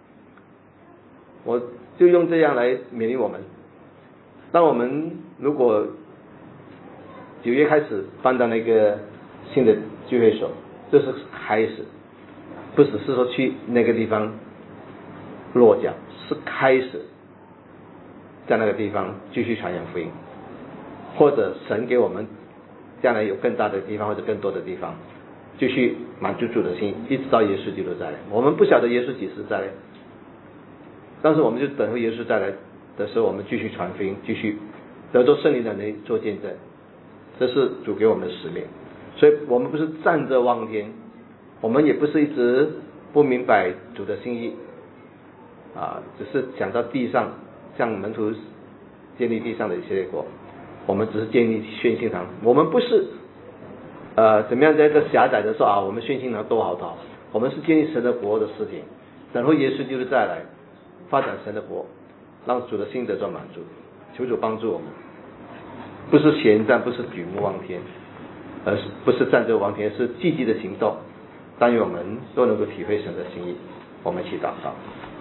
我就用这样来勉励我们。当我们如果九月开始搬到那个新的聚会所，这是开始，不只是说去那个地方落脚，是开始在那个地方继续传扬福音，或者神给我们将来有更大的地方或者更多的地方，继续满足主的心，一直到耶稣基督再来。我们不晓得耶稣几时再来，但是我们就等候耶稣再来的时候，我们继续传福音，继续得着圣灵的能力做见证，这是主给我们的使命。所以我们不是站着望天，我们也不是一直不明白主的心意啊，只是想到地上像门徒建立地上的以色列国，我们只是建立宣信堂。我们不是呃怎么样在这个狭窄的说啊，我们宣信堂多好多好，我们是建立神的国的事情，等候耶稣就是再来发展神的国，让主的心得到满足。求主帮助我们，不是闲站，不是举目望天，而是不是站着望天，是积极的行动。但愿我们都能够体会神的心意。我们一起祷告。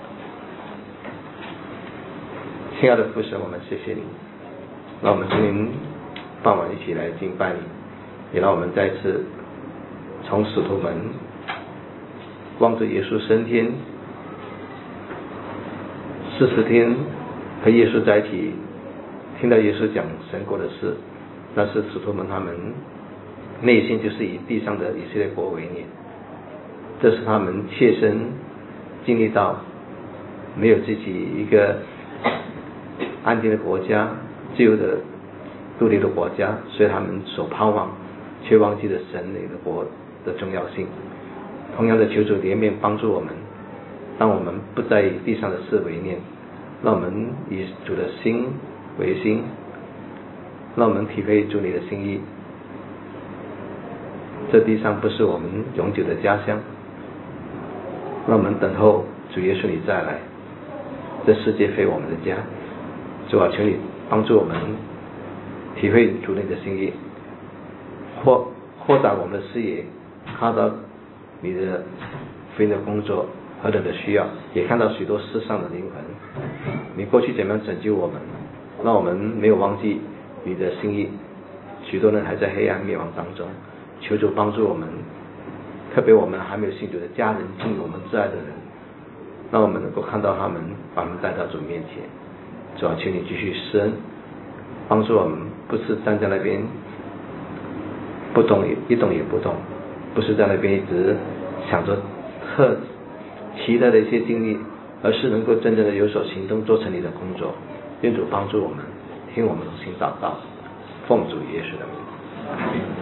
亲爱的父神，我们谢谢你，让我们今天傍晚一起来敬拜你，也让我们再次从使徒们望着耶稣升天，四十天和耶稣在一起，听到耶稣讲神国的事，那是使徒们他们内心就是以地上的以色列国为念，这是他们切身经历到没有自己一个安定的国家，自由的独立的国家，所以他们所盼望却忘记了神那个国的重要性。同样的，求主怜悯帮助我们，让我们不再以地上的事为念，让我们以主的心为心，让我们体会主你的心意。这地上不是我们永久的家乡，让我们等候主耶稣你再来，这世界非我们的家。主啊，求你帮助我们体会主你的心意，扩扩展我们的视野，看到你的福音的工作何等的需要，也看到许多世上的灵魂，你过去怎么样拯救我们，让我们没有忘记你的心意。许多人还在黑暗灭亡当中，求主帮助我们，特别我们还没有信主的家人，敬我们挚爱的人，让我们能够看到他们，把他们带到主面前。主啊，求你继续施恩，帮助我们，不是站在那边不动也一动也不动，不是在那边一直想着特期待的一些经历，而是能够真正的有所行动，做成你的工作。愿主帮助我们，听我们的心祷告，奉主耶稣的名。